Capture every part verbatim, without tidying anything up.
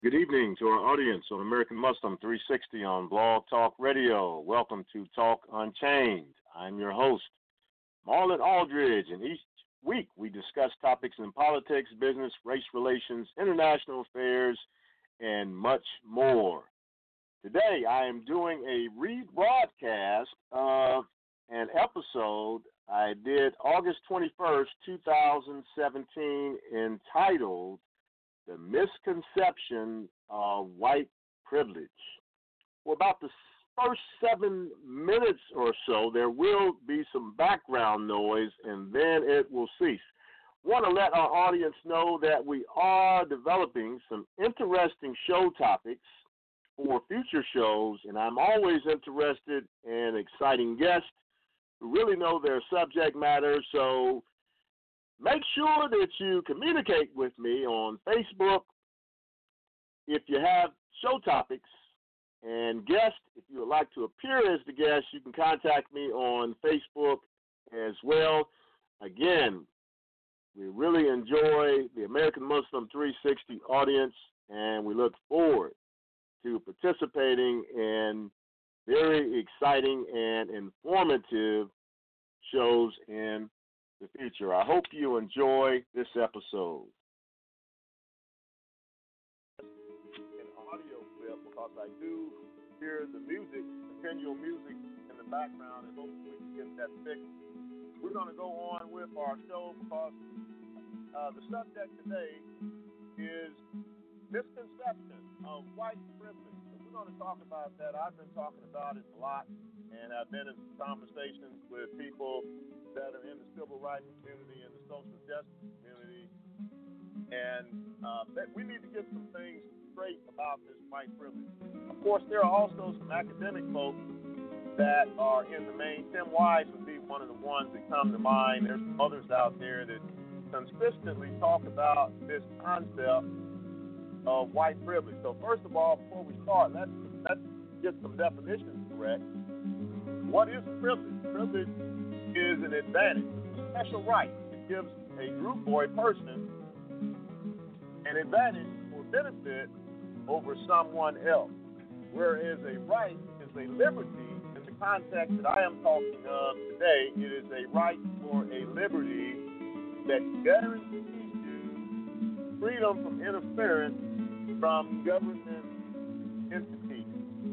Good evening to our audience on American Muslim three sixty on Blog Talk Radio. Welcome to Talk Unchained. I'm your host, Marlon Aldridge, and each week we discuss topics in politics, business, race relations, international affairs, and much more. Today I am doing a rebroadcast of an episode I did August twenty-first, twenty seventeen, entitled The Misconception of White Privilege. For about the first seven minutes or so, there will be some background noise, and then it will cease. I want to let our audience know that we are developing some interesting show topics for future shows, and I'm always interested in exciting guests who really know their subject matter, so make sure that you communicate with me on Facebook if you have show topics and guests. If you would like to appear as the guest, you can contact me on Facebook as well. Again, we really enjoy the American Muslim three sixty audience, and we look forward to participating in very exciting and informative shows in the future. I hope you enjoy this episode. An audio clip, because I do hear the music, continual music in the background, and hopefully we can get that fixed. We're going to go on with our show because uh, the subject today is misconception of white privilege. So we're going to talk about that. I've been talking about it a lot, and I've been in conversations with people that are in the civil rights community and the social justice community, and uh, that we need to get some things straight about this white privilege. Of course, there are also some academic folks that are in the main. Tim Wise would be one of the ones that come to mind. There's some others out there that consistently talk about this concept of white privilege. So first of all, before we start, let's, let's get some definitions correct. What is privilege? Privilege is an advantage, a special right. It gives a group or a person an advantage or benefit over someone else, whereas a right is a liberty. In the context that I am talking of today, it is a right or a liberty that guarantees you freedom from interference from government entities.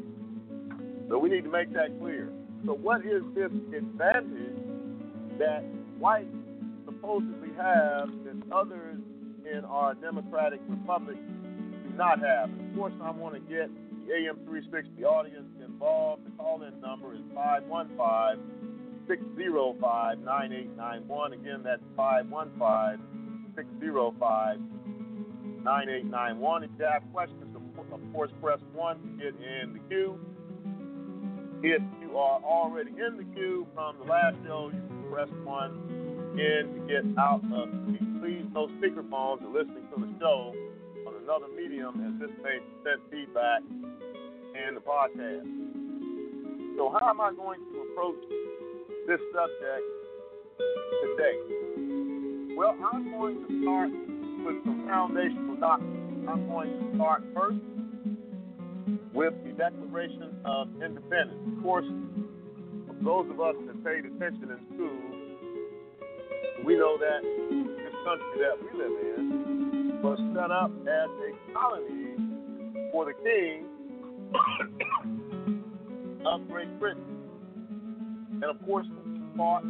So we need to make that clear. So what is this advantage that whites supposedly have that others in our democratic republic do not have? And of course, I want to get the A M three sixty audience involved. The call-in number is five one five, six zero five, nine eight nine one. Again, that's five one five, six zero five, nine eight nine one. If you have questions, of course, press one to get in the queue. If you are already in the queue from the last show, you can press one in to get out of the queue. Please, no speakerphones are listening to the show on another medium, as this may send feedback in the podcast. So how am I going to approach this subject today? Well, I'm going to start with some foundational doctrine. I'm going to start first with the Declaration of Independence. Of course, those of us that paid attention in school, we know that this country that we live in was set up as a colony for the king of Great Britain. And of course, we fought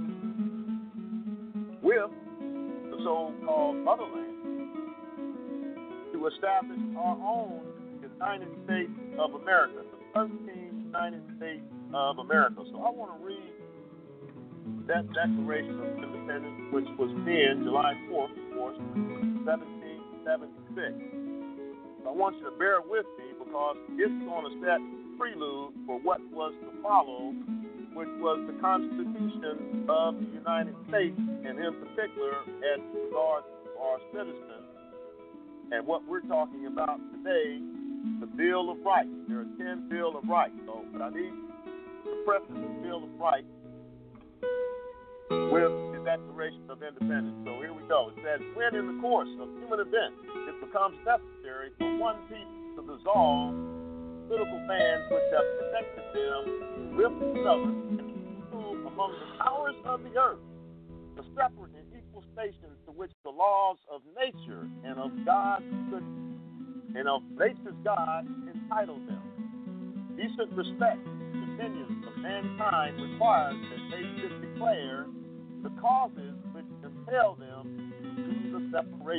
with the so-called motherland to establish our own United States of America, the thirteenth United States of America. So I want to read that Declaration of Independence, which was penned July fourth, of course, seventeen seventy-six. So I want you to bear with me because it's going to set prelude for what was to follow, which was the Constitution of the United States, and in particular, as regards to our citizens. And what we're talking about today, the Bill of Rights. There are ten Bill of Rights. So, but I need to preface the Bill of Rights with the Declaration of Independence. So here we go. It says, when in the course of human events it becomes necessary for one people to dissolve political bands which have connected them with another and move among the powers of the earth, the separate and equal stations to which the laws of nature and of God could, and of nature's God entitle them. Decent respect to the opinions of mankind requires that they should declare the causes which impel them to the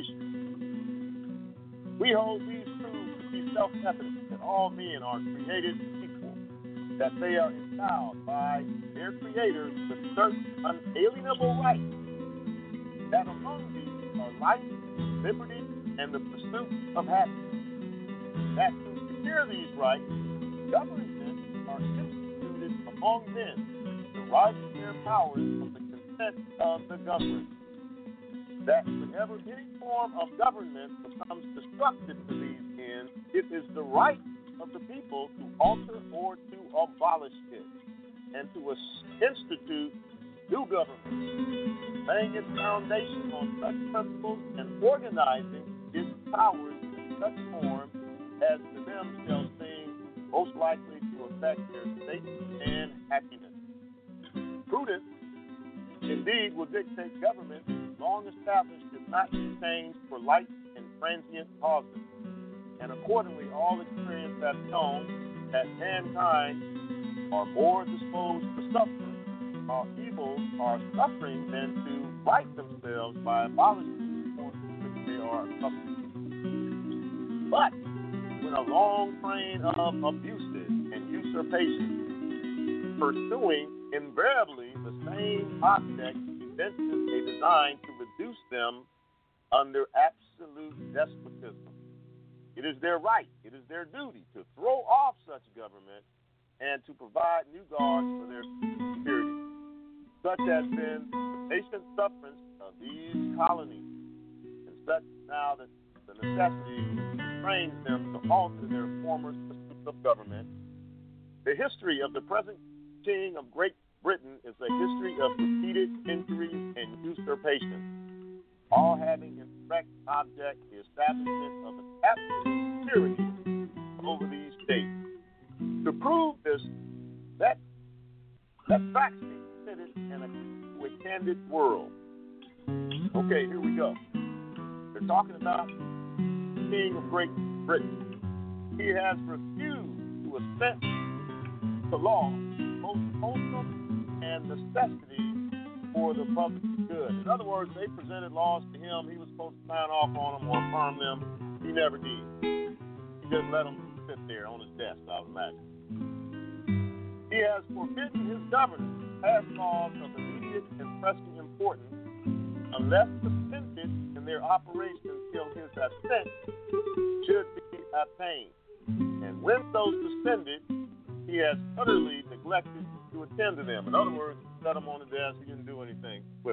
separation. We hold these truths to be self-evident that all men are created equal, that they are endowed by their creators with certain unalienable rights, that among these are life, liberty, and the pursuit of happiness, that to secure these rights, governments are instituted among men, deriving their powers from the consent of the governed, that whenever any form of government becomes destructive to these ends, it is the right of the people to alter or to abolish it, and to institute new government, laying its foundation on such principles and organizing its powers in such form as to them shall seem most likely to affect their safety and happiness. Prudence, indeed, will dictate government long established should not be changed for light and transient causes. And accordingly, all experience has shown that mankind are more disposed to suffer, while evils are suffering than to right themselves by abolishing the forms which they are suffering. But when a long train of abuses and usurpations, pursuing invariably the same object, evinces a design to reduce them under absolute despotism, it is their right, it is their duty to throw off such government and to provide new guards for their security. Such has been the patient sufferance of these colonies, and such now that the necessity restrains them to alter their former systems of government. The history of the present King of Great Britain is a history of repeated injuries and usurpations, all having in direct object the establishment of an absolute tyranny over these states. To prove this, let, let facts be considered in a, a candid world. Okay, here we go. They're talking about the King of Great Britain. He has refused to assent to law, both wholesome and necessity for the public good. In other words, they presented laws to him. He was supposed to sign off on them or affirm them. He never did. He just let them sit there on his desk, I would imagine. He has forbidden his governors to pass laws of immediate and pressing importance unless suspended in their operation till his assent should be obtained. And when so suspended, he has utterly neglected to attend to them. In other words, he set them on the desk. He didn't do anything with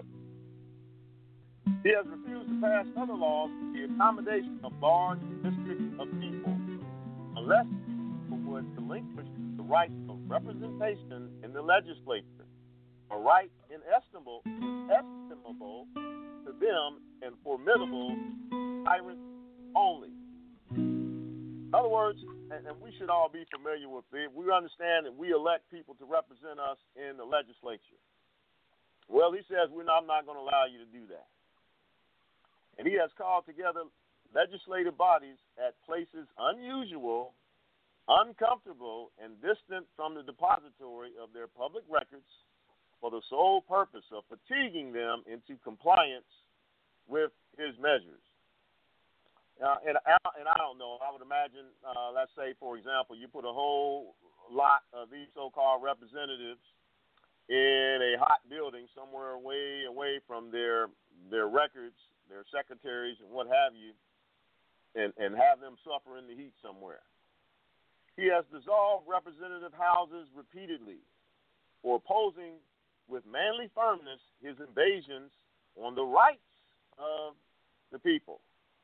them. He has refused to pass other laws for the accommodation of large districts of people, unless people would relinquish the right of representation in the legislature, a right inestimable, inestimable to them and formidable tyrants only. In other words, and, and we should all be familiar with it, we understand that we elect people to represent us in the legislature. Well, he says, we're not, I'm not going to allow you to do that. And he has called together legislative bodies at places unusual, uncomfortable, and distant from the depository of their public records for the sole purpose of fatiguing them into compliance with his measures. Uh, and, and I don't know, I would imagine, uh, let's say, for example, you put a whole lot of these so-called representatives in a hot building somewhere way away from their their records, their secretaries and what have you, and, and have them suffer in the heat somewhere. He has dissolved representative houses repeatedly for opposing with manly firmness his invasions on the rights of the people.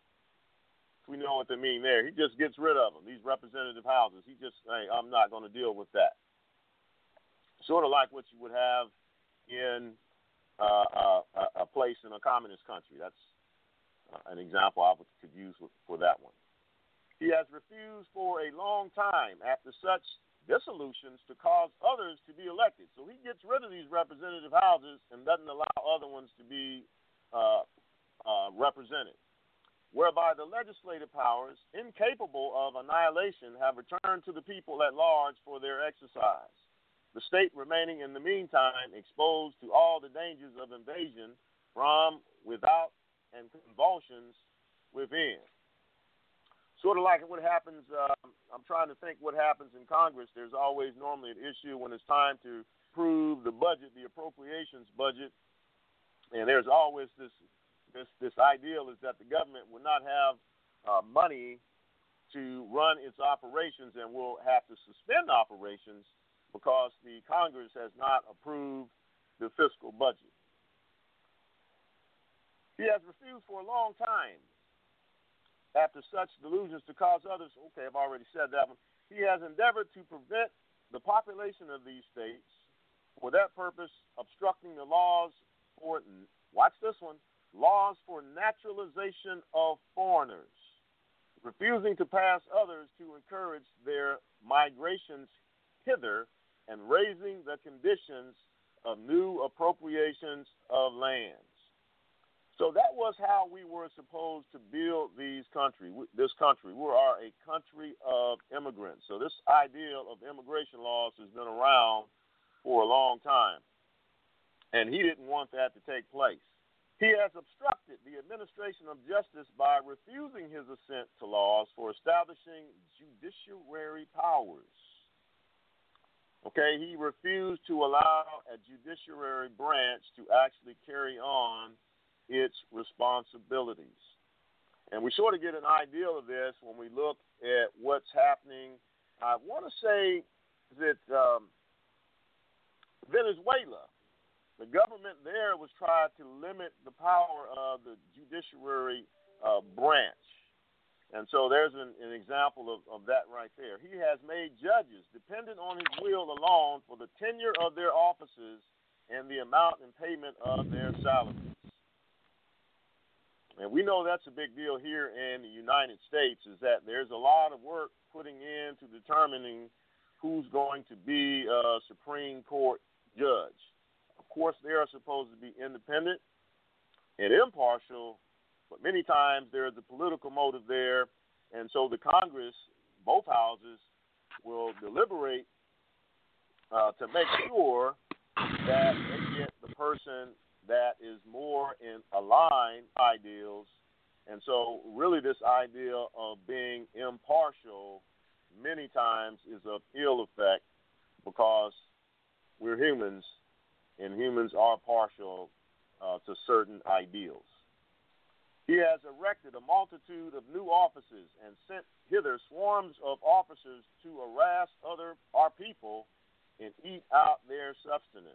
We know what they mean there. He just gets rid of them, these representative houses. He just, hey, I'm not going to deal with that. Sort of like what you would have in uh, uh, a place in a communist country. That's uh, an example I could use for that one. He has refused for a long time after such dissolutions to cause others to be elected. So he gets rid of these representative houses and doesn't allow other ones to be uh, uh, represented, whereby the legislative powers, incapable of annihilation, have returned to the people at large for their exercise. The state remaining in the meantime exposed to all the dangers of invasion from without and convulsions within. Sort of like what happens, um, I'm trying to think what happens in Congress. There's always normally an issue when it's time to approve the budget, the appropriations budget, and there's always this this this ideal is that the government will not have uh, money to run its operations and will have to suspend operations because the Congress has not approved the fiscal budget. He has refused for a long time after such delusions to cause others, okay, I've already said that one. He has endeavored to prevent the population of these states, for that purpose, obstructing the laws for, watch this one, laws for naturalization of foreigners, refusing to pass others to encourage their migrations hither, and raising the conditions of new appropriations of lands. So that was how we were supposed to build these country, this country. We are a country of immigrants. So this ideal of immigration laws has been around for a long time. And he didn't want that to take place. He has obstructed the administration of justice by refusing his assent to laws for establishing judiciary powers. Okay, he refused to allow a judiciary branch to actually carry on its responsibilities. And we sort of get an idea of this when we look at what's happening. I want to say that um, Venezuela, the government there was trying to limit the power of the judiciary uh, branch. And so there's an, an example of, of that right there. He has made judges dependent on his will alone for the tenure of their offices and the amount and payment of their salaries. And we know that's a big deal here in the United States, is that there's a lot of work putting into determining who's going to be a Supreme Court judge. Of course, they are supposed to be independent and impartial, but many times there is a political motive there, and so the Congress, both houses, will deliberate uh, to make sure that they get the person that is more in aligned ideals. And so really this idea of being impartial many times is of ill effect because we're humans, and humans are partial uh, to certain ideals. He has erected a multitude of new offices and sent hither swarms of officers to harass other our people and eat out their substance.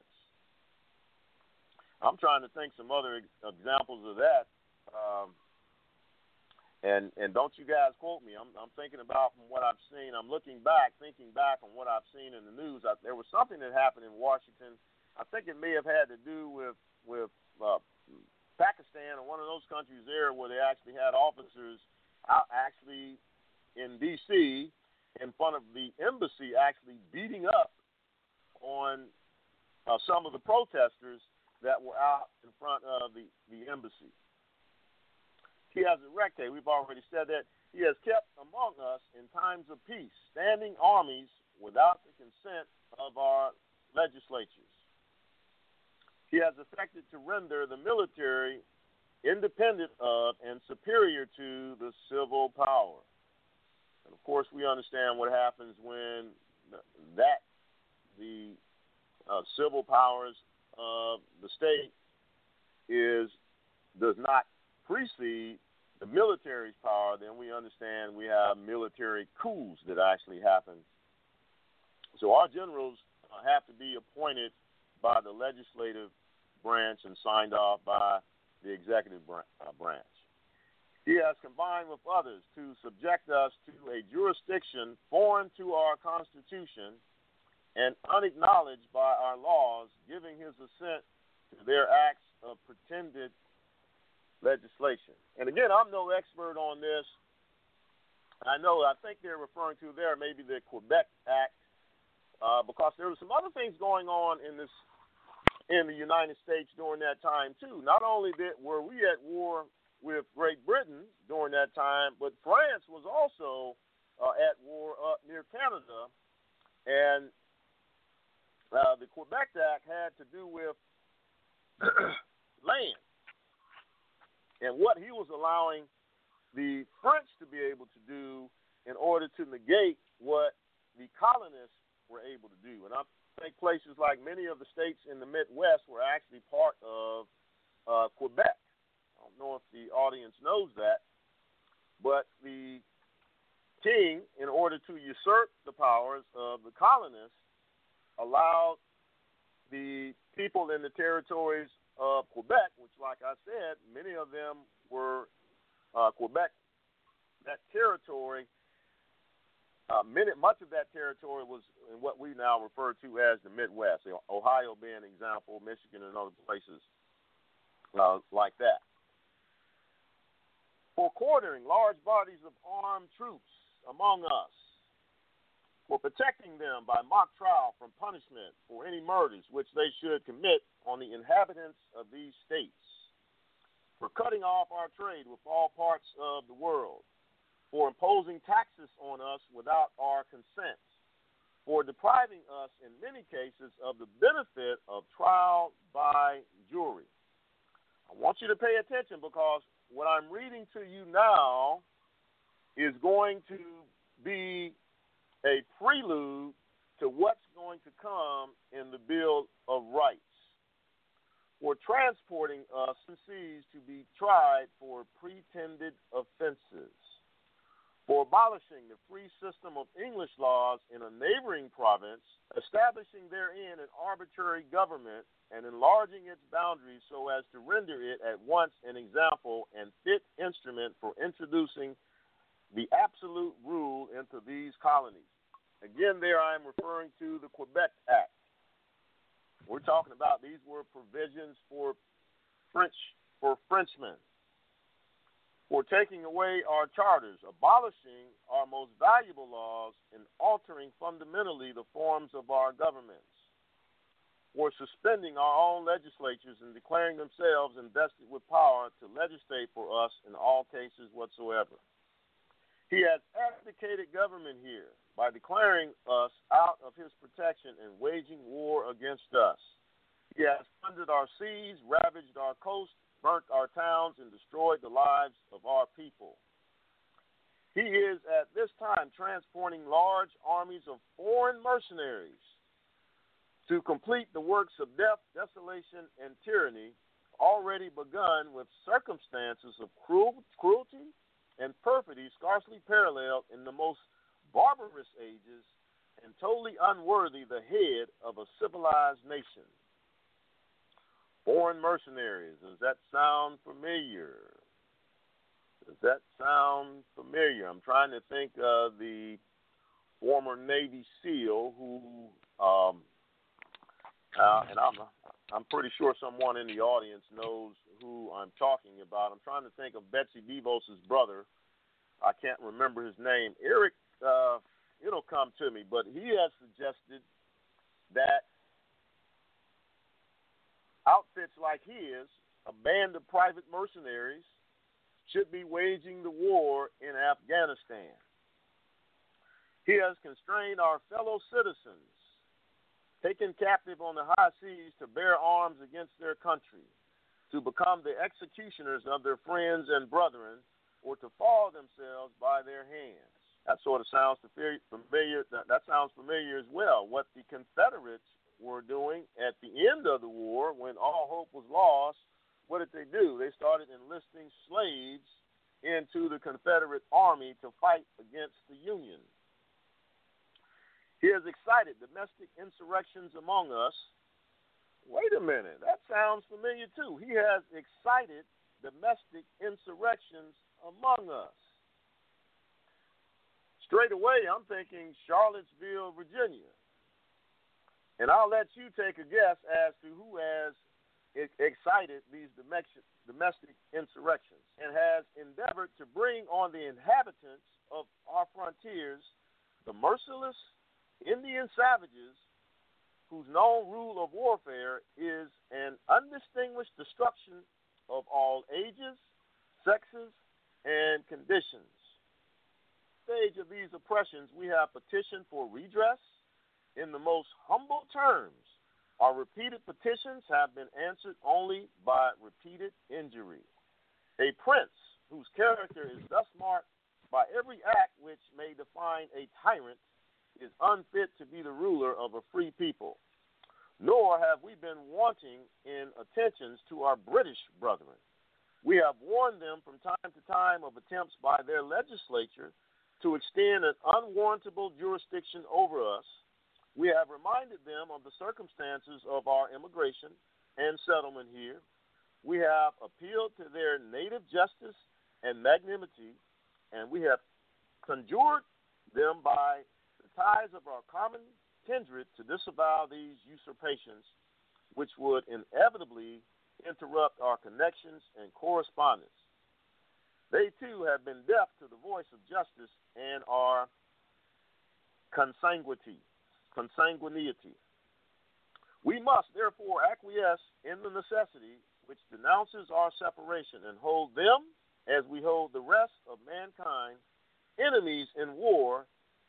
I'm trying to think some other examples of that, um, and and don't you guys quote me. I'm I'm thinking about from what I've seen. I'm looking back, thinking back on what I've seen in the news. I, there was something that happened in Washington. I think it may have had to do with with uh, Pakistan or one of those countries there, where they actually had officers out actually in D C in front of the embassy, actually beating up on uh, some of the protesters that were out in front of the, the embassy. He has erected, we've already said that, he has kept among us in times of peace standing armies without the consent of our legislatures. He has effected to render the military independent of and superior to the civil power. And of course, we understand what happens when that, the uh, civil powers of the state is does not precede the military's power, then we understand we have military coups that actually happen. So our generals uh, have to be appointed by the legislative branch and signed off by the executive br- uh, branch. He has combined with others to subject us to a jurisdiction foreign to our Constitution and unacknowledged by our laws, giving his assent to their acts of pretended legislation. And again, I'm no expert on this. I know, I think they're referring to there maybe the Quebec Act, uh, because there were some other things going on in this in the United States during that time too. Not only did, were we at war with Great Britain during that time, but France was also uh, at war up near Canada, and uh, the Quebec Act had to do with land and what he was allowing the French to be able to do in order to negate what the colonists were able to do. And I think places like many of the states in the Midwest were actually part of uh, Quebec. I don't know if the audience knows that, but the king, in order to usurp the powers of the colonists, allowed the people in the territories of Quebec, which, like I said, many of them were uh, Quebec, that territory, uh, many, much of that territory was in what we now refer to as the Midwest, Ohio being an example, Michigan and other places uh, like that. For quartering large bodies of armed troops among us, for protecting them by mock trial from punishment for any murders which they should commit on the inhabitants of these states, for cutting off our trade with all parts of the world, for imposing taxes on us without our consent, for depriving us in many cases of the benefit of trial by jury. I want you to pay attention, because what I'm reading to you now is going to be a prelude to what's going to come in the Bill of Rights. For transporting us overseas to be tried for pretended offenses, for abolishing the free system of English laws in a neighboring province, establishing therein an arbitrary government, and enlarging its boundaries so as to render it at once an example and fit instrument for introducing the absolute rule into these colonies. Again, there I am referring to the Quebec Act. We're talking about these were provisions for French, for Frenchmen, for taking away our charters, abolishing our most valuable laws, and altering fundamentally the forms of our governments, for suspending our own legislatures and declaring themselves invested with power to legislate for us in all cases whatsoever. He has abdicated government here by declaring us out of his protection and waging war against us. He has plundered our seas, ravaged our coast, burnt our towns, and destroyed the lives of our people. He is at this time transporting large armies of foreign mercenaries to complete the works of death, desolation, and tyranny already begun with circumstances of cruel, cruelty and perfidy scarcely paralleled in the most barbarous ages and totally unworthy the head of a civilized nation. Foreign mercenaries, does that sound familiar? Does that sound familiar? I'm trying to think of the former Navy SEAL who, um, uh, and I'm I'm pretty sure someone in the audience knows who I'm talking about. I'm trying to think of Betsy DeVos' brother. I can't remember his name. Eric, uh, it'll come to me, but he has suggested that outfits like his, a band of private mercenaries, should be waging the war in Afghanistan. He has constrained our fellow citizens, taken captive on the high seas to bear arms against their country, to become the executioners of their friends and brethren, or to fall themselves by their hands. That sort of sounds familiar. That sounds familiar as well. What the Confederates were doing at the end of the war, when all hope was lost, what did they do? They started enlisting slaves into the Confederate Army to fight against the Union. He has excited domestic insurrections among us. Wait a minute, that sounds familiar too. He has excited domestic insurrections among us. Straight away, I'm thinking Charlottesville, Virginia. And I'll let you take a guess as to who has excited these domestic, domestic insurrections and has endeavored to bring on the inhabitants of our frontiers the merciless Indian savages whose known rule of warfare is an undistinguished destruction of all ages, sexes, and conditions. Stage of these oppressions, we have petitioned for redress in the most humble terms. Our repeated petitions have been answered only by repeated injury. A prince whose character is thus marked by every act which may define a tyrant is unfit to be the ruler of a free people. Nor have we been wanting in attentions to our British brethren. We have warned them from time to time of attempts by their legislature to extend an unwarrantable jurisdiction over us. We have reminded them of the circumstances of our immigration and settlement here. We have appealed to their native justice and magnanimity, and we have conjured them by the ties of our common kindred to disavow these usurpations, which would inevitably interrupt our connections and correspondence. They, too, have been deaf to the voice of justice and are consanguinity. consanguinity. We must, therefore, acquiesce in the necessity which denounces our separation and hold them, as we hold the rest of mankind, enemies in war,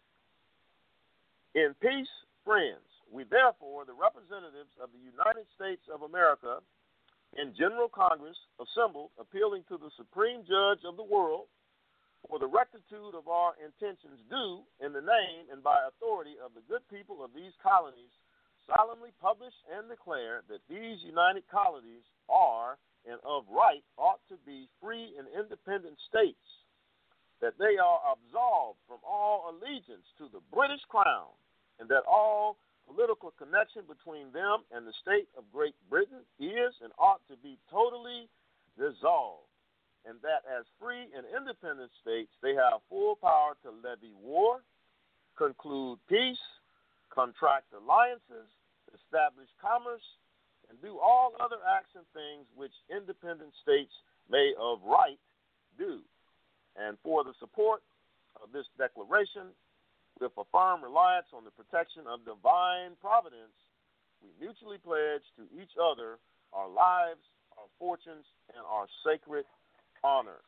in peace, friends. We, therefore, the representatives of the United States of America, in General Congress assembled, appealing to the Supreme Judge of the world for the rectitude of our intentions, do, in the name and by authority of the good people of these colonies, solemnly publish and declare that these united colonies are and of right ought to be free and independent states, that they are absolved from all allegiance to the British Crown, and that all political connection between them and the state of Great Britain is and ought to be totally dissolved, and that as free and independent states they have full power to levy war, conclude peace, contract alliances, establish commerce, and do all other acts and things which independent states may of right do. And for the support of this declaration, with a firm reliance on the protection of divine providence, we mutually pledge to each other our lives, our fortunes, and our sacred honor.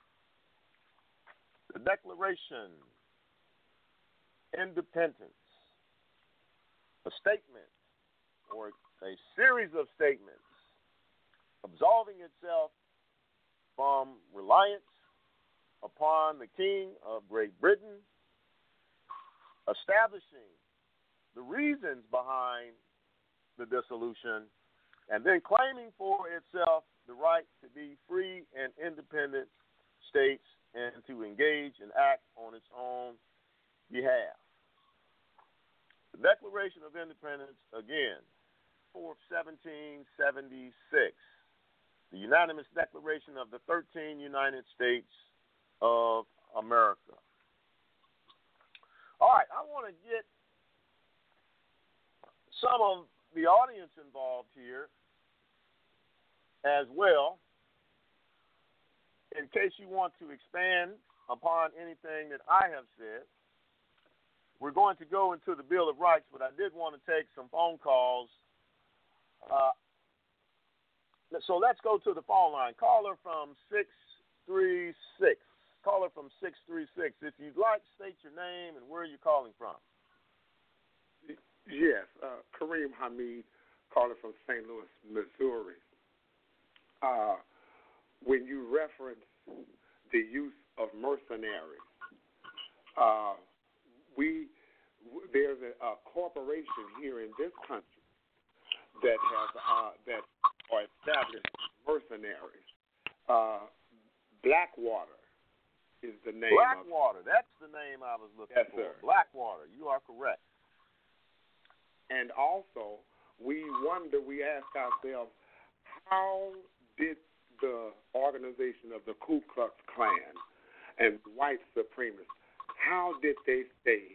The Declaration, Independence, a statement or a series of statements absolving itself from reliance upon the King of Great Britain, establishing the reasons behind the dissolution, and then claiming for itself the right to be free and independent states and to engage and act on its own behalf. The Declaration of Independence, again, fourth, seventeen seventy-six, the unanimous declaration of the thirteen United States of America. All right, I want to get some of the audience involved here as well, in case you want to expand upon anything that I have said. We're going to go into the Bill of Rights, but I did want to take some phone calls. Uh, so let's go to the phone line. Caller from six three six. Caller from six three six. If you'd like, state your name and where you're calling from. Yes, uh, Kareem Hamid, calling from Saint Louis, Missouri. Uh, when you reference the use of mercenaries, uh, we there's a, a corporation here in this country that has uh, that are established mercenaries. Uh, Blackwater is the name. Blackwater, that's the name I was looking yes, for. Sir. Blackwater, you are correct. And also, we wonder, we ask ourselves, how did the organization of the Ku Klux Klan and white supremacists, how did they stay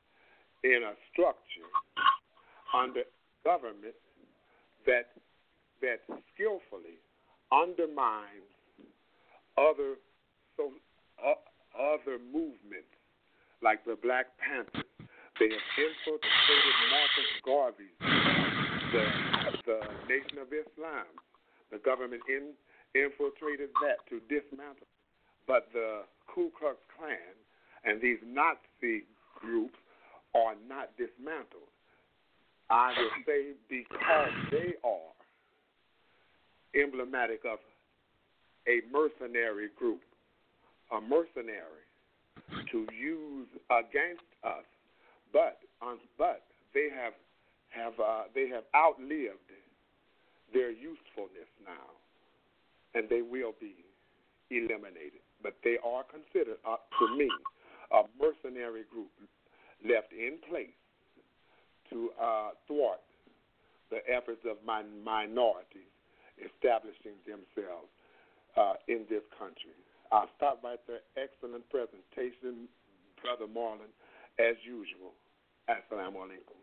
in a structure under government that that skillfully undermines other so uh, other movements like the Black Panthers. They have infiltrated Marcus Garvey's, the the Nation of Islam. The government in, infiltrated that to dismantle. But the Ku Klux Klan and these Nazi groups are not dismantled. I will say because they are emblematic of a mercenary group, a mercenary to use against us, but um, but they have have uh, they have outlived their usefulness now, and they will be eliminated. But they are considered, uh, to me, a mercenary group left in place to uh, thwart the efforts of my minorities establishing themselves uh, in this country. I'll stop right there. Excellent presentation, Brother Marlon, as usual. Assalamu alaikum.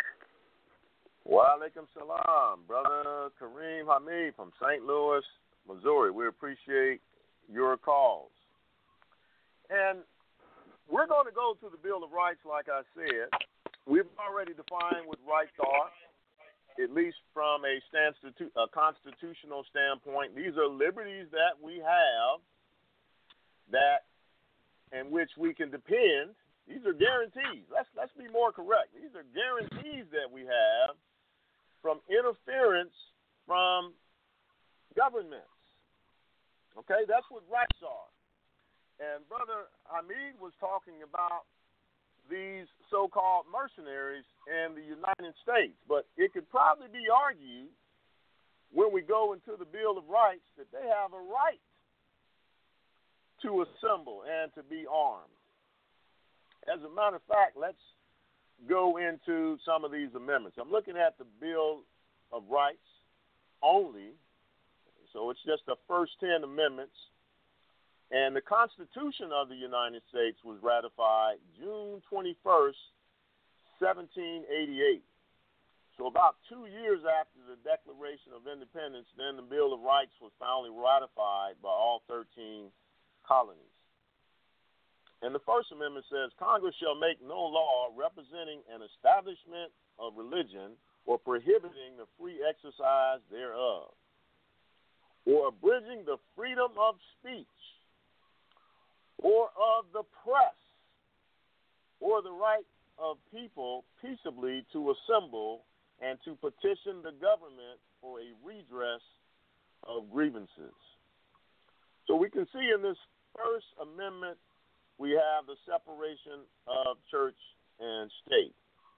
Wa alaikum salam, Brother Kareem Hamid from Saint Louis, Missouri. We appreciate your calls. And we're going to go to the Bill of Rights, like I said. We've already defined what rights are, at least from a, stanstitu- a constitutional standpoint. These are liberties that we have that in which we can depend. These are guarantees. Let's let's be more correct. These are guarantees that we have from interference from governments. Okay, that's what rights are. And Brother Hamid was talking about these so-called mercenaries in the United States. But it could probably be argued when we go into the Bill of Rights that they have a right to assemble and to be armed. As a matter of fact, let's go into some of these amendments. I'm looking at the Bill of Rights only, so it's just the first ten amendments. And the Constitution of the United States was ratified June twenty-first, seventeen eighty-eight. So about two years after the Declaration of Independence, then the Bill of Rights was finally ratified by all thirteen colonies. And the First Amendment says, Congress shall make no law representing an establishment of religion or prohibiting the free exercise thereof, or abridging the freedom of speech, or of the press, or the right of people peaceably to assemble and to petition the government for a redress of grievances. So we can see in this First Amendment, we have the separation of church and state,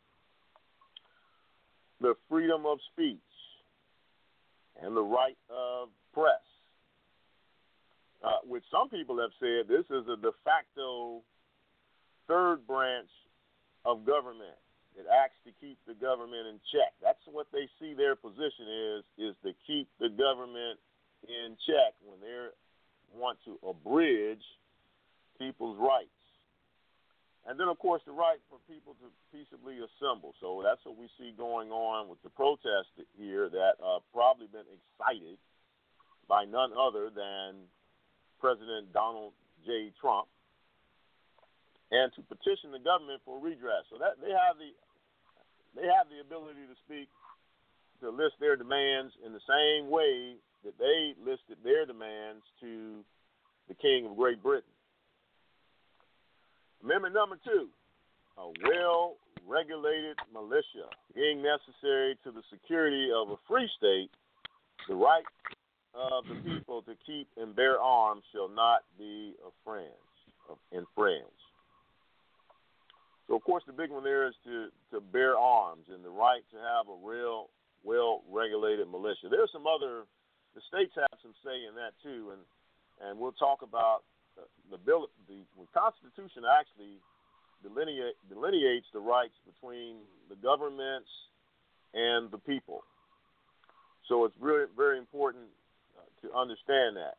the freedom of speech, and the right of press, uh, which some people have said this is a de facto third branch of government. It acts to keep the government in check. That's what they see their position is, is to keep the government in check when they want to abridge people's rights. And then, of course, the right for people to peaceably assemble. So that's what we see going on with the protest here that uh, probably been excited by none other than President Donald J. Trump, and to petition the government for redress. So that they have the they have the ability to speak, to list their demands in the same way that they listed their demands to the King of Great Britain. Amendment number two, a well-regulated militia being necessary to the security of a free state, the right of the people to keep and bear arms shall not be infringed. So, of course, the big one there is to, to bear arms and the right to have a real, well-regulated militia. There's some other, the states have some say in that too, and, and we'll talk about the, the bill. The, the Constitution actually delineate, delineates the rights between the governments and the people. So it's really very important uh, to understand that.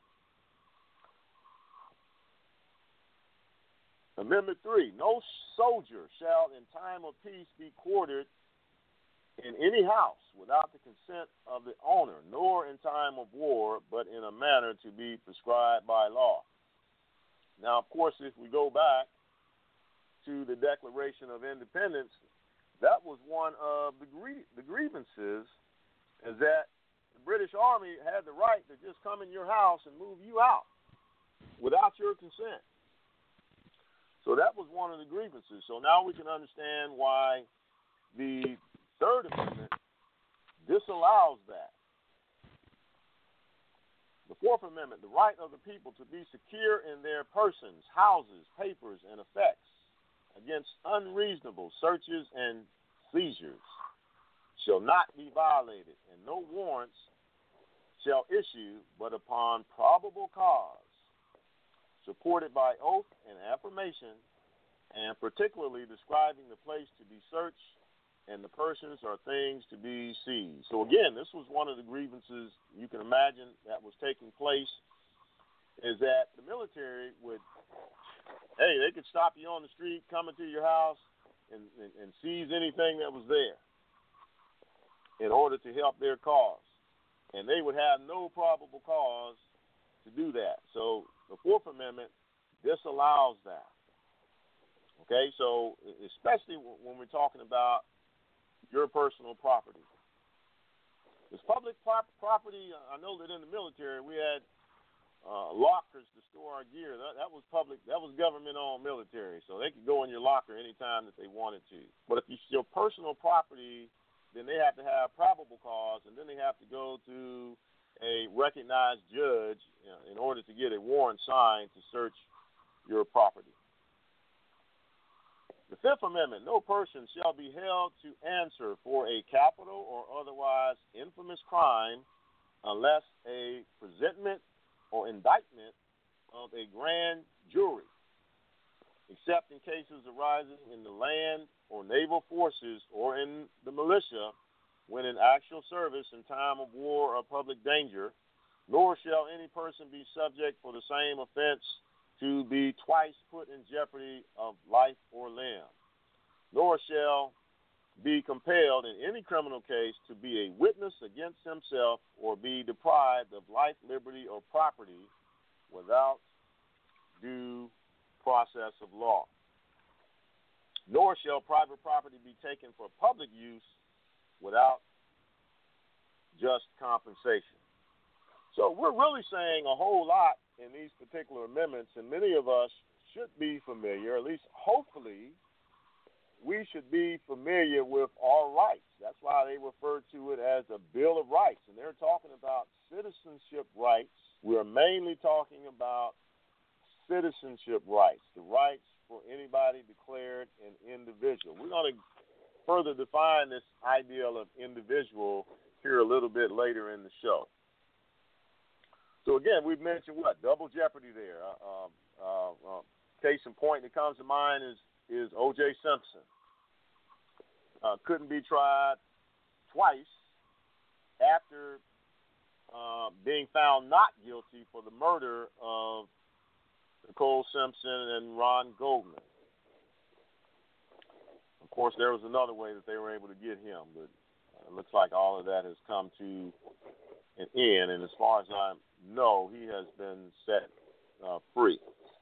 Amendment three, no soldier shall in time of peace be quartered in any house without the consent of the owner, nor in time of war, but in a manner to be prescribed by law. Now, of course, if we go back to the Declaration of Independence, that was one of the, grie- the grievances, is that the British Army had the right to just come in your house and move you out without your consent. So that was one of the grievances. So now we can understand why the Third Amendment disallows that. The Fourth Amendment, the right of the people to be secure in their persons, houses, papers, and effects against unreasonable searches and seizures, shall not be violated, and no warrants shall issue but upon probable cause, supported by oath and affirmation, and particularly describing the place to be searched and the persons or things to be seized. So again, this was one of the grievances you can imagine that was taking place, is that the military would, hey, they could stop you on the street, come into your house, and, and, and seize anything that was there in order to help their cause. And they would have no probable cause to do that. So the Fourth Amendment disallows that. Okay, so especially when we're talking about your personal property. This public property, I know that in the military we had uh, lockers to store our gear. That, that was public, that was government-owned military, so they could go in your locker anytime that they wanted to. But if it's your personal property, then they have to have probable cause, and then they have to go to a recognized judge, you know, in order to get a warrant signed to search your property. The Fifth Amendment, no person shall be held to answer for a capital or otherwise infamous crime unless a presentment or indictment of a grand jury, except in cases arising in the land or naval forces or in the militia when in actual service in time of war or public danger, nor shall any person be subject for the same offense to be twice put in jeopardy of life or limb, nor shall be compelled in any criminal case to be a witness against himself or be deprived of life, liberty, or property without due process of law. Nor shall private property be taken for public use without just compensation. So we're really saying a whole lot in these particular amendments, and many of us should be familiar, at least hopefully, we should be familiar with our rights. That's why they refer to it as a Bill of Rights, and they're talking about citizenship rights. We're mainly talking about citizenship rights, the rights for anybody declared an individual. We're going to further define this ideal of individual here a little bit later in the show. So again, we've mentioned what? Double jeopardy there. Uh, uh, uh, case in point that comes to mind is, is O J Simpson. Uh, couldn't be tried twice after uh, being found not guilty for the murder of Nicole Simpson and Ron Goldman. Of course, there was another way that they were able to get him, but it looks like all of that has come to an end, and as far as I know, he has been set uh, free.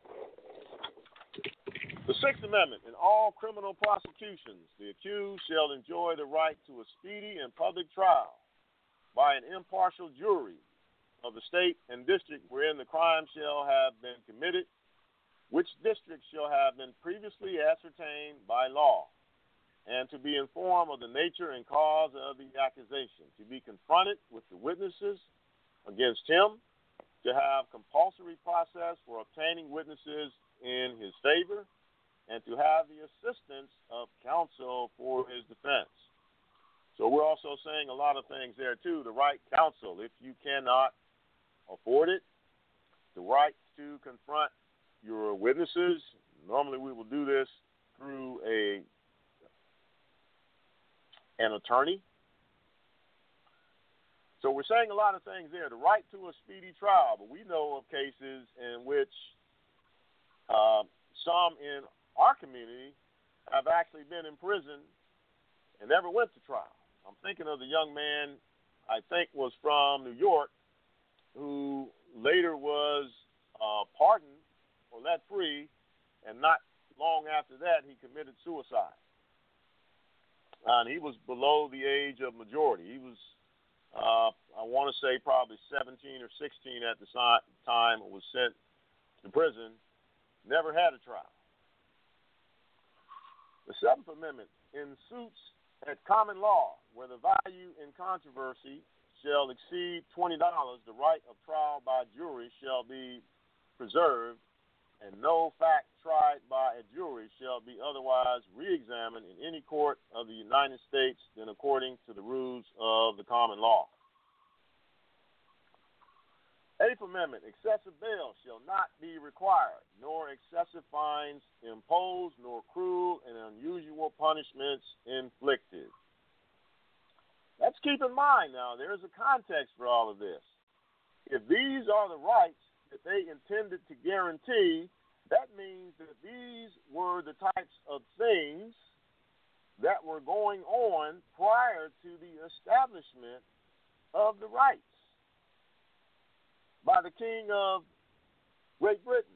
The Sixth Amendment, in all criminal prosecutions, the accused shall enjoy the right to a speedy and public trial by an impartial jury of the state and district wherein the crime shall have been committed, which district shall have been previously ascertained by law, and to be informed of the nature and cause of the accusation, to be confronted with the witnesses against him, to have compulsory process for obtaining witnesses in his favor, and to have the assistance of counsel for his defense. So we're also saying a lot of things there, too. The right counsel, if you cannot afford it, the right to confront your witnesses. Normally we will do this through a an attorney. So we're saying a lot of things there. The right to a speedy trial, but we know of cases in which uh, some in our community have actually been in prison and never went to trial. I'm thinking of the young man I think was from New York who later was uh, pardoned or let free, and not long after that he committed suicide. Uh, and he was below the age of majority. He was, uh, I want to say, probably seventeen or sixteen at the time. Was sent to prison. Never had a trial. The Seventh Amendment, in suits at common law, where the value in controversy shall exceed twenty dollars, the right of trial by jury shall be preserved, and no fact tried by a jury shall be otherwise re-examined in any court of the United States than according to the rules of the common law. Eighth Amendment, excessive bail shall not be required, nor excessive fines imposed, nor cruel and unusual punishments inflicted. Let's keep in mind now, there is a context for all of this. If these are the rights that they intended to guarantee, that means that these were the types of things that were going on prior to the establishment of the rights by the King of Great Britain.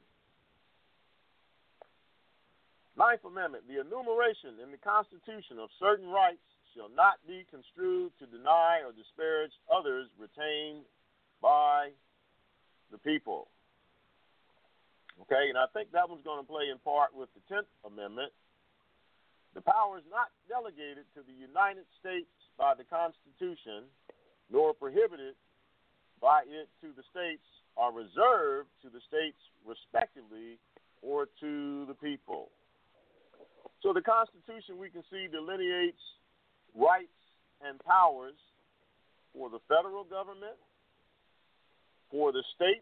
Ninth Amendment, the enumeration in the Constitution of certain rights shall not be construed to deny or disparage others retained by the people. Okay, and I think that one's going to play in part with the tenth Amendment. The power is not delegated to the United States by the Constitution, nor prohibited by it to the states, are reserved to the states respectively or to the people. So the Constitution, we can see, delineates rights and powers for the federal government, for the states,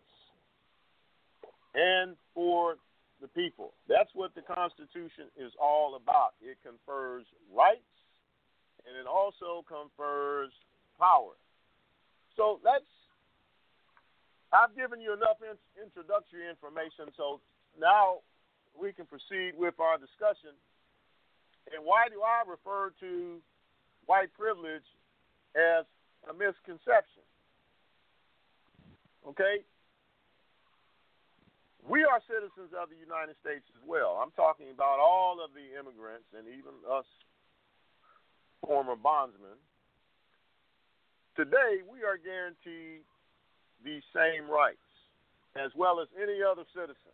and for the people. That's what the Constitution is all about. It confers rights, and it also confers power. So let's, I've given you enough in, introductory information, so now we can proceed with our discussion. And why do I refer to white privilege as a misconception? Okay? We are citizens of the United States as well. I'm talking about all of the immigrants and even us former bondsmen. Today, we are guaranteed the same rights as well as any other citizen.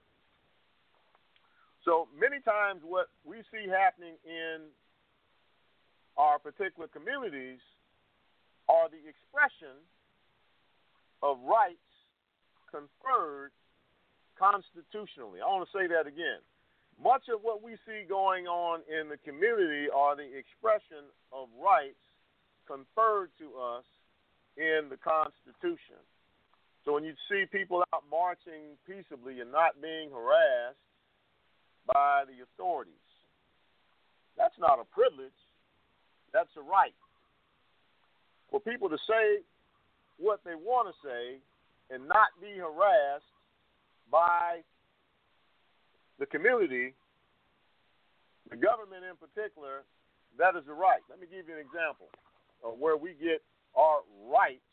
So many times what we see happening in our particular communities are the expression of rights conferred constitutionally. I want to say that again. Much of what we see going on in the community are the expression of rights conferred to us in the Constitution. So when you see people out marching peaceably and not being harassed by the authorities, that's not a privilege, that's a right. For people to say what they want to say and not be harassed by the community, the government in particular, that is a right. Let me give you an example of where we get our rights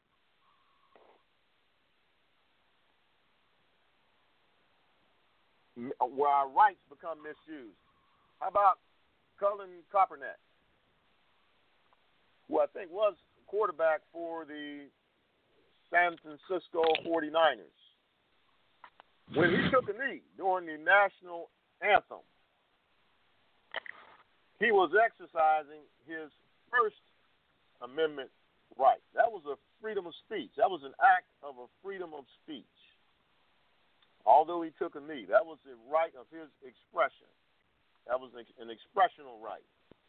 where our rights become misused. How about Colin Kaepernick, who I think was quarterback for the San Francisco forty-niners? When he took a knee during the national anthem, he was exercising his First Amendment right. That was a freedom of speech. That was an act of a freedom of speech. Although he took a knee, that was the right of his expression. That was an expressional right.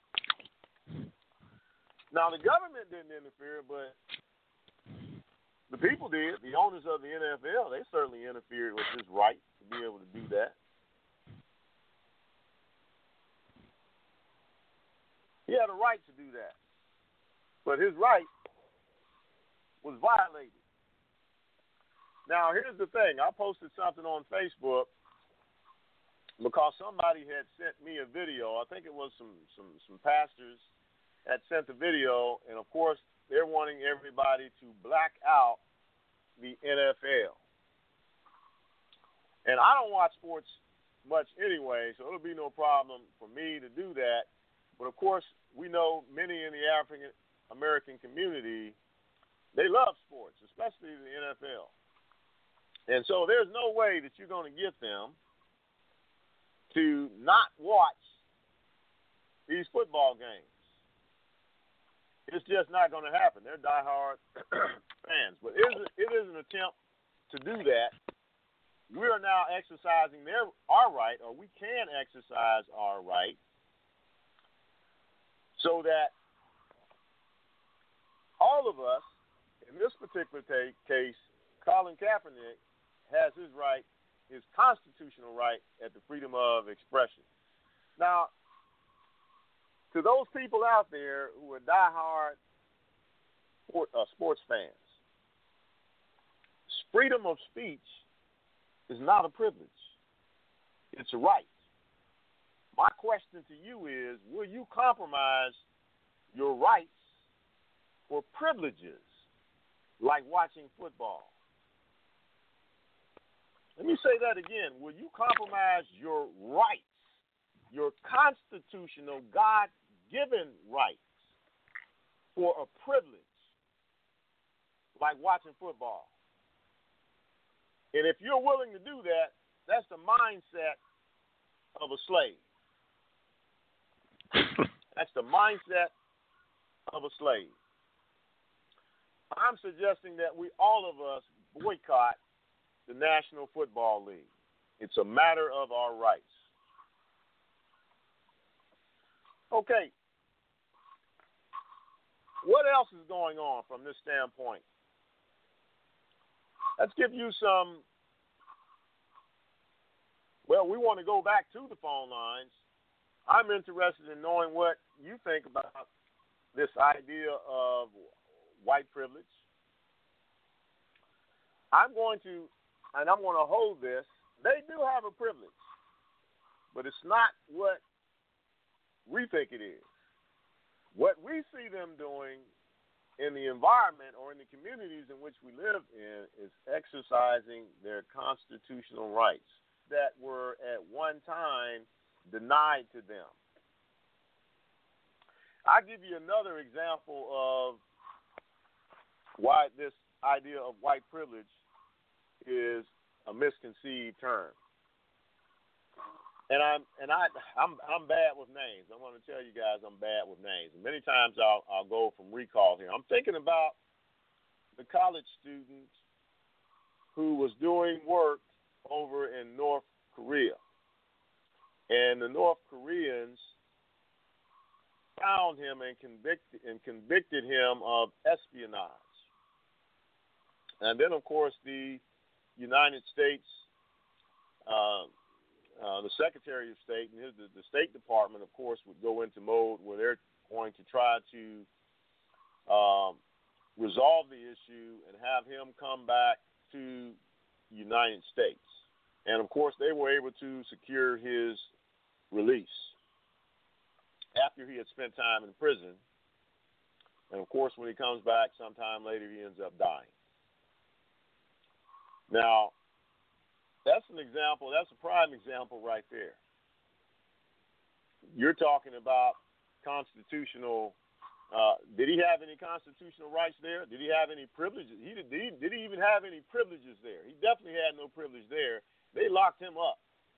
Now, the government didn't interfere, but the people did. The owners of the N F L, they certainly interfered with his right to be able to do that. He had a right to do that. But his right was violated. Now, here's the thing. I posted something on Facebook because somebody had sent me a video. I think it was some, some, some pastors had sent the video, and of course, they're wanting everybody to black out the N F L. And I don't watch sports much anyway, so it'll be no problem for me to do that. But of course, we know many in the African American community, they love sports, especially the N F L. And so there's no way that you're going to get them to not watch these football games. It's just not going to happen. They're diehard fans. But it is, it is an attempt to do that. We are now exercising their our right, or we can exercise our right, so that all of us, in this particular t- case, Colin Kaepernick has his right, his constitutional right at the freedom of expression. Now, to those people out there who are diehard sport, uh, sports fans, freedom of speech is not a privilege. It's a right. My question to you is, will you compromise your rights for privileges like watching football? Let me say that again. Will you compromise your rights, your constitutional, God-given rights for a privilege like watching football? And if you're willing to do that, that's the mindset of a slave. That's the mindset of a slave. I'm suggesting that we, all of us, boycott the National Football League. It's a matter of our rights. Okay. What else is going on from this standpoint? Let's give you some, well, we want to go back to the phone lines. I'm interested in knowing what you think about this idea of white privilege. I'm going to, and I'm going to hold this. They do have a privilege, but it's not what we think it is. What we see them doing in the environment or in the communities in which we live in is exercising their constitutional rights that were at one time denied to them. I'll give you another example of why this idea of white privilege is a misconceived term. And I'm and I I'm I'm bad with names. I want to tell you guys I'm bad with names. And many times I'll I'll go from recall here. I'm thinking about the college student who was doing work over in North Korea. And the North Koreans found him and convicted and convicted him of espionage. And then, of course, the United States, uh, uh, the Secretary of State and his, the, the State Department, of course, would go into mode where they're going to try to um, resolve the issue and have him come back to the United States. And, of course, they were able to secure his release after he had spent time in prison. And, of course, when he comes back sometime later, he ends up dying. Now, that's an example, that's a prime example right there. You're talking about constitutional, uh, did he have any constitutional rights there? Did he have any privileges? He did, did, he, did he even have any privileges there? He definitely had no privilege there. They locked him up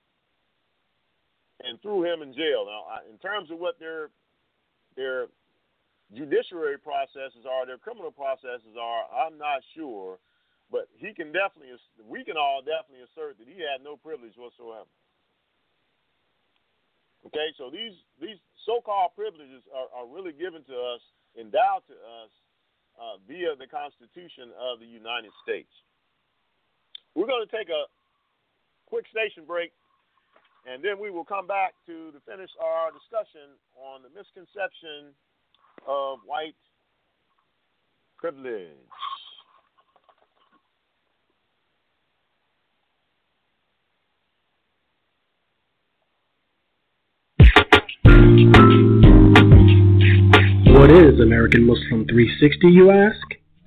and threw him in jail. Now, in terms of what their their judiciary processes are, their criminal processes are, I'm not sure. But he can definitely, we can all definitely assert that he had no privilege whatsoever. Okay, so these these so-called privileges are, are really given to us, endowed to us uh, via the Constitution of the United States. We're going to take a quick station break, and then we will come back to, to finish our discussion on the misconception of white privilege. What is American Muslim three sixty, you ask?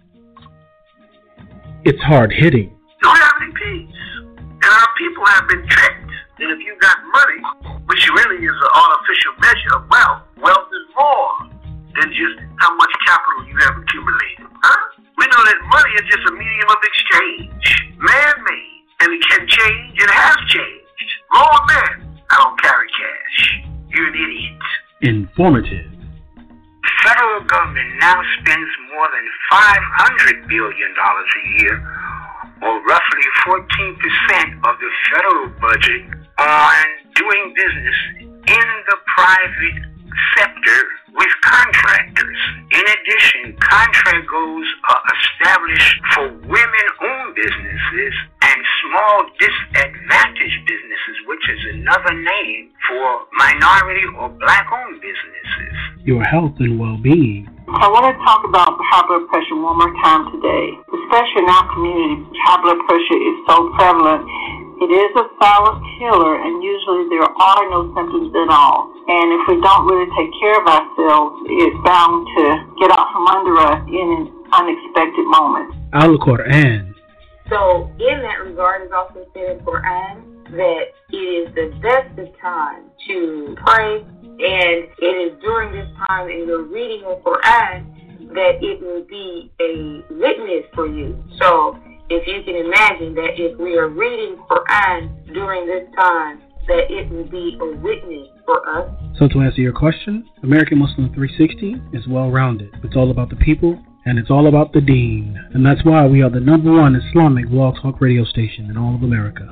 It's hard-hitting. Don't have any peace. And our people have been tricked. And if you got money, which really is an artificial measure of wealth, wealth is more than just how much capital you have accumulated. Huh? We know that money is just a medium of exchange, man-made, and it can change and has changed. Grown man, I don't carry cash. You're an idiot. Informative. The federal government now spends more than five hundred billion dollars a year, or roughly fourteen percent of the federal budget, on doing business in the private sector with contractors. In addition, contract goals are established for women-owned businesses and small disadvantaged businesses, which is another name for minority or black-owned businesses. Your health and well-being. I want to talk about high blood pressure one more time today, especially in our community. High blood pressure is so prevalent. It is a silent killer, and usually there are no symptoms at all. And if we don't really take care of ourselves, it's bound to get out from under us in an unexpected moment. Al-Quran. So in that regard, it's also said in Quran that it is the best of time to pray, and it is during this time in the reading of Quran that it will be a witness for you. So if you can imagine that if we are reading Quran during this time, that it will be a witness for us. So to answer your question, American Muslim three sixty is well-rounded. It's all about the people, and it's all about the deen. And that's why we are the number one Islamic blog talk radio station in all of America.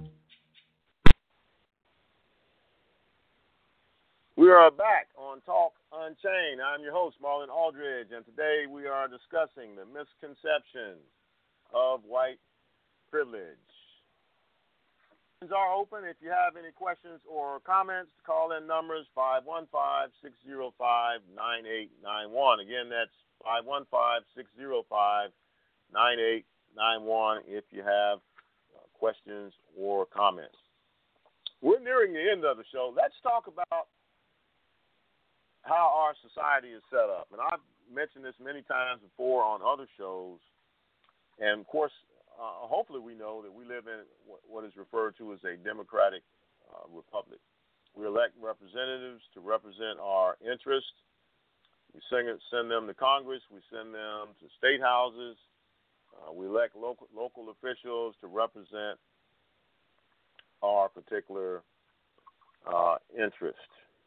We are back on Talk Unchained. I'm your host, Marlon Aldridge, and today we are discussing the misconceptions of white privilege. Lines are open. If you have any questions or comments, call in numbers five one five, six zero five, nine eight nine one. Again, that's five one five, six zero five, nine eight nine one if you have uh, questions or comments. We're nearing the end of the show. Let's talk about how our society is set up. And I've mentioned this many times before on other shows. And, of course, uh, hopefully we know that we live in what is referred to as a democratic uh, republic. We elect representatives to represent our interests. We send, it, send them to Congress. We send them to state houses. Uh, we elect local, local officials to represent our particular uh, interest.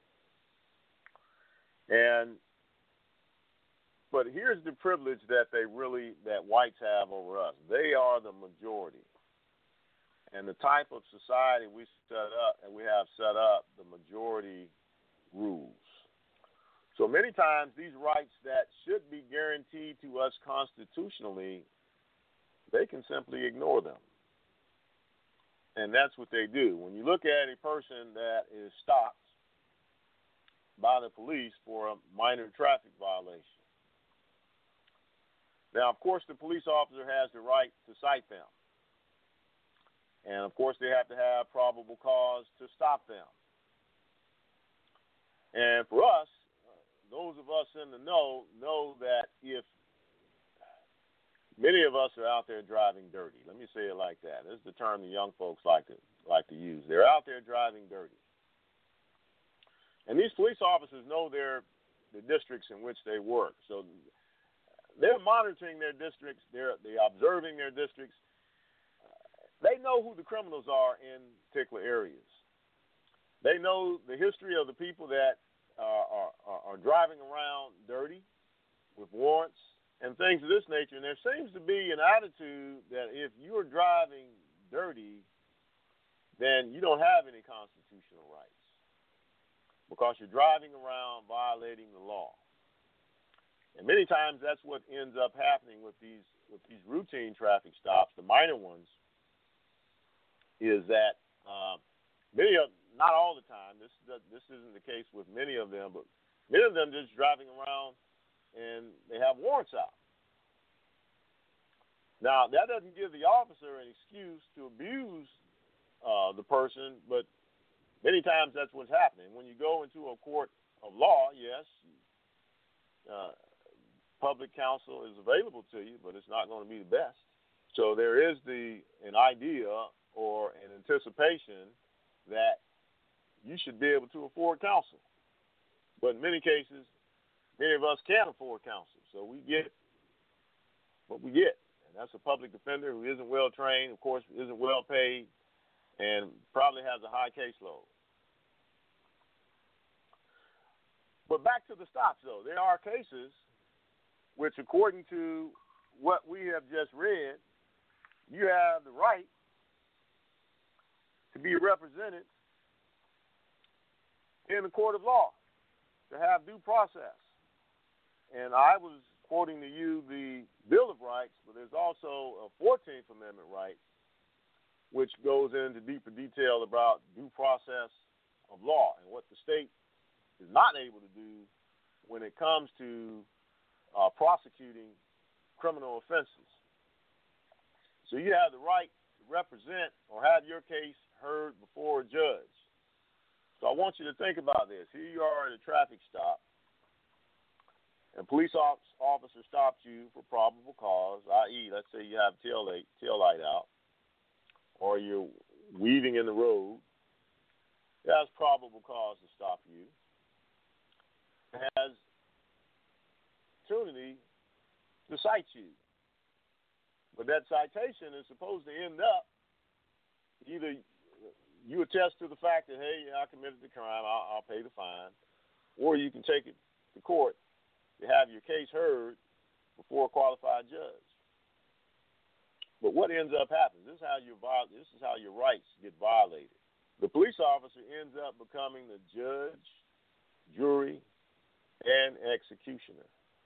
And But here's the privilege that they really, that whites have over us. They are the majority. And the type of society we set up and we have set up, the majority rules. So many times these rights that should be guaranteed to us constitutionally, they can simply ignore them. And that's what they do. When you look at a person that is stopped by the police for a minor traffic violation, now, of course, the police officer has the right to cite them. And, of course, they have to have probable cause to stop them. And for us, those of us in the know, know that if many of us are out there driving dirty, let me say it like that. This is the term the young folks like to, like to use. They're out there driving dirty. And these police officers know their the districts in which they work. So they're monitoring their districts. They're, they're observing their districts. Uh, they know who the criminals are in particular areas. They know the history of the people that uh, are, are, are driving around dirty with warrants and things of this nature. And there seems to be an attitude that if you're driving dirty, then you don't have any constitutional rights because you're driving around violating the law. And many times that's what ends up happening with these with these routine traffic stops, the minor ones, is that uh, many of, not all the time, this this isn't the case with many of them, but many of them just driving around and they have warrants out. Now, that doesn't give the officer an excuse to abuse uh, the person, but many times that's what's happening. When you go into a court of law, yes, uh, public counsel is available to you, but it's not going to be the best. So there is the an idea or an anticipation that you should be able to afford counsel. But in many cases, many of us can't afford counsel. So we get what we get. And that's a public defender who isn't well trained, of course, isn't well paid, and probably has a high caseload. But back to the stops, though. There are cases which, according to what we have just read, you have the right to be represented in the court of law, to have due process. And I was quoting to you the Bill of Rights, but there's also a fourteenth Amendment right, which goes into deeper detail about due process of law and what the state is not able to do when it comes to uh, prosecuting criminal offenses. So you have the right to represent or have your case heard before a judge. So I want you to think about this. Here you are at a traffic stop, and a police officer stops you for probable cause, that is, let's say you have tail light, tail light out, or you're weaving in the road. That's probable cause to stop you. It has opportunity to cite you. But that citation is supposed to end up either you attest to the fact that, hey, I committed the crime, I'll, I'll pay the fine, or you can take it to court to have your case heard before a qualified judge. But what ends up happening, this is how your this is how your rights get violated. The police officer ends up becoming the judge, jury, and executioner.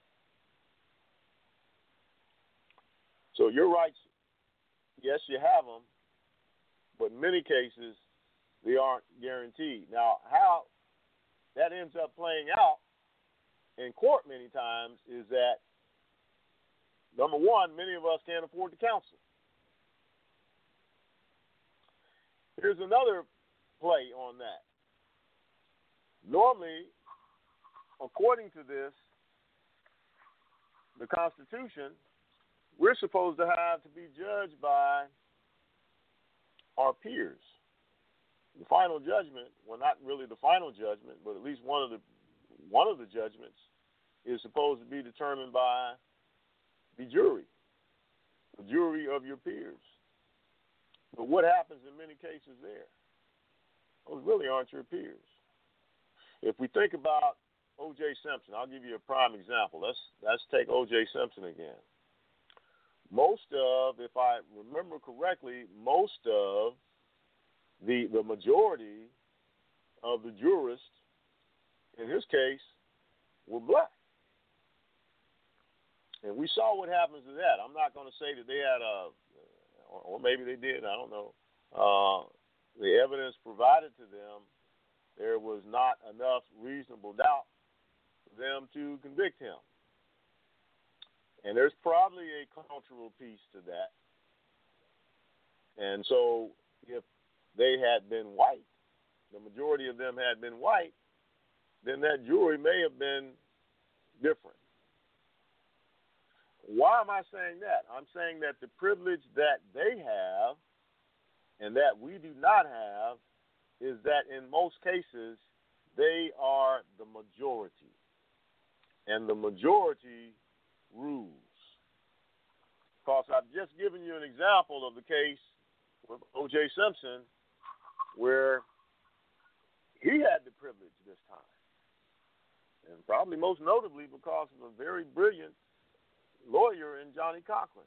So your rights, yes, you have them, but in many cases, they aren't guaranteed. Now, how that ends up playing out in court many times is that, number one, many of us can't afford the counsel. Here's another play on that. Normally, according to this, the Constitution, we're supposed to have to be judged by our peers. The final judgment, well, not really the final judgment, but at least one of the one of the judgments is supposed to be determined by the jury, the jury of your peers. But what happens in many cases there? Those really aren't your peers. If we think about O J Simpson, I'll give you a prime example. Let's let's take O J Simpson again. Most of, if I remember correctly, most of the the majority of the jurists in his case were black. And we saw what happens to that. I'm not going to say that they had a, or maybe they did, I don't know. Uh, the evidence provided to them, there was not enough reasonable doubt for them to convict him. And there's probably a cultural piece to that. And so if they had been white, the majority of them had been white, then that jury may have been different. Why am I saying that? I'm saying that the privilege that they have and that we do not have is that in most cases they are the majority. And the majority rules. Because I've just given you an example of the case with O J Simpson where he had the privilege this time. And probably most notably because of a very brilliant lawyer in Johnny Cochran.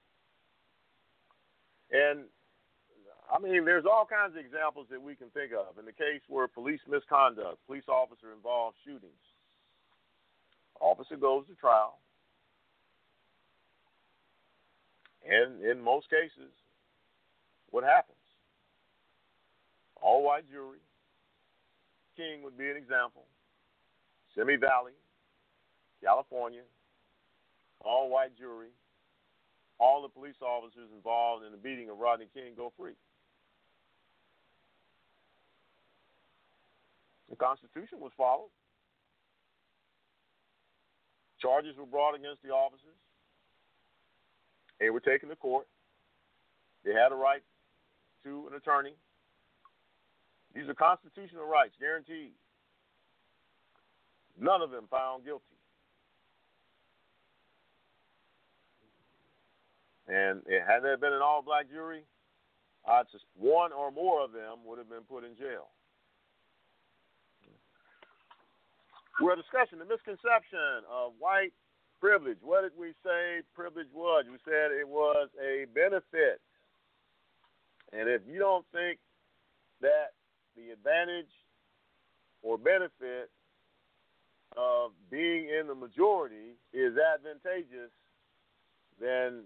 And, I mean, there's all kinds of examples that we can think of. In the case where police misconduct, police officer involved shootings, officer goes to trial. And in most cases, what happens? All white jury. King would be an example. Simi Valley, California, all white jury. All the police officers involved in the beating of Rodney King go free. The Constitution was followed. Charges were brought against the officers. They were taken to court. They had a right to an attorney. These are constitutional rights, guaranteed. None of them found guilty. And it, had there been an all-black jury, I'd just, one or more of them would have been put in jail. We're discussing the misconception of white privilege. What did we say privilege was? We said it was a benefit. And if you don't think that the advantage or benefit of being in the majority is advantageous, then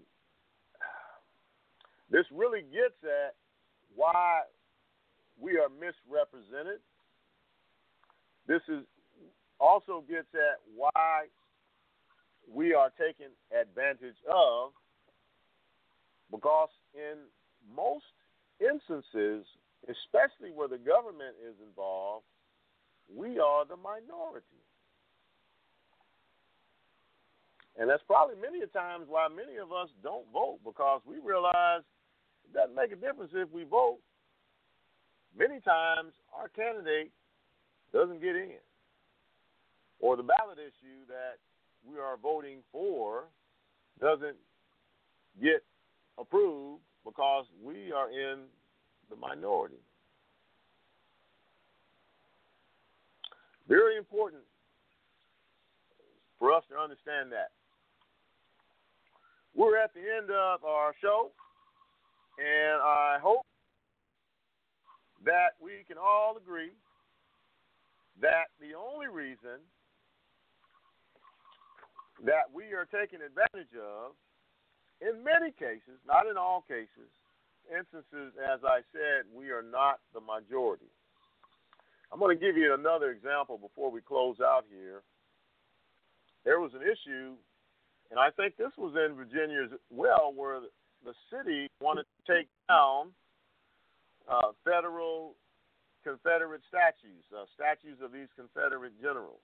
this really gets at why we are misrepresented. This is also gets at why we are taken advantage of, because in most instances, especially where the government is involved, we are the minority. And that's probably many a times why many of us don't vote, because we realize it doesn't make a difference if we vote. Many times our candidate doesn't get in, or the ballot issue that we are voting for doesn't get approved because we are in the minority. Very important for us to understand that. We're at the end of our show, and I hope that we can all agree that the only reason that we are taken advantage of, in many cases, not in all cases, instances, as I said, we are not the majority. I'm going to give you another example before we close out here. There was an issue, and I think this was in Virginia as well, where the city wanted to take down uh, federal Confederate statues, uh, statues of these Confederate generals.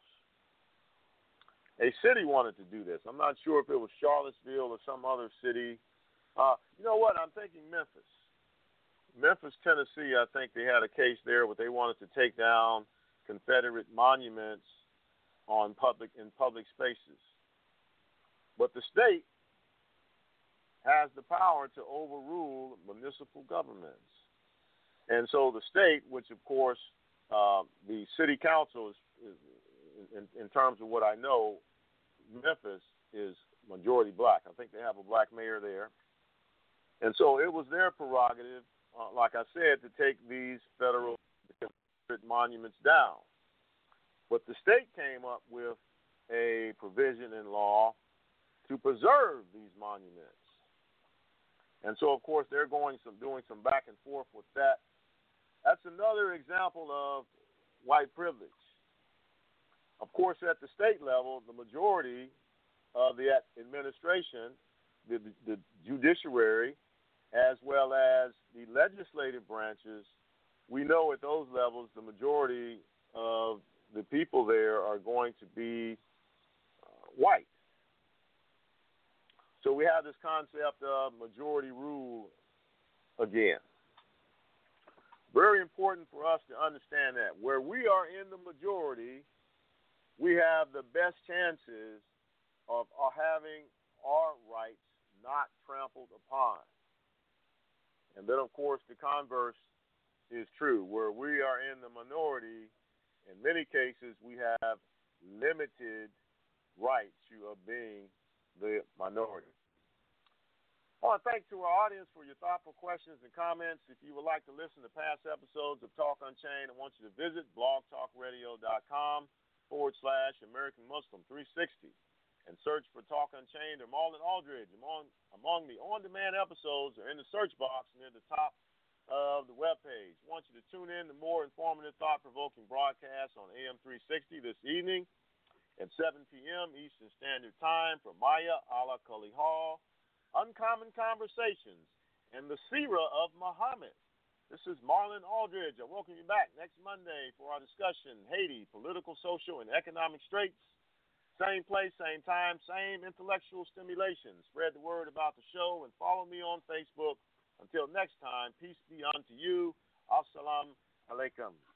A city wanted to do this. I'm not sure if it was Charlottesville or some other city. Uh, you know what? I'm thinking Memphis. Memphis, Tennessee, I think they had a case there where they wanted to take down Confederate monuments on public in public spaces. But the state has the power to overrule municipal governments. And so the state, which of course uh, the city council is, is in, in terms of what I know, Memphis is majority black. I think they have a black mayor there. And so it was their prerogative, uh, like I said, to take these federal monuments down. But the state came up with a provision in law to preserve these monuments. And so, of course, they're going some doing some back and forth with that. That's another example of white privilege. Of course, at the state level, the majority of the administration, the, the judiciary, as well as the legislative branches, we know at those levels the majority of the people there are going to be uh, white. So we have this concept of majority rule again. Very important for us to understand that. Where we are in the majority, we have the best chances of, of having our rights not trampled upon. And then, of course, the converse is true. Where we are in the minority, in many cases, we have limited rights of being the minority. I want to thank to our audience for your thoughtful questions and comments. If you would like to listen to past episodes of Talk Unchained, I want you to visit blogtalkradio.com forward slash American Muslim three sixty and search for Talk Unchained or Marlon Aldridge. Among, among the on-demand episodes are in the search box near the top of the webpage. I want you to tune in to more informative, thought-provoking broadcasts on A M three sixty this evening at seven p.m. Eastern Standard Time for Maya Ala Cully Hall, Uncommon Conversations, and the Seerah of Muhammad. This is Marlon Aldridge. I welcome you back next Monday for our discussion, Haiti, political, social, and economic straits. Same place, same time, same intellectual stimulation. Spread the word about the show and follow me on Facebook. Until next time, peace be unto you. Assalamu alaikum.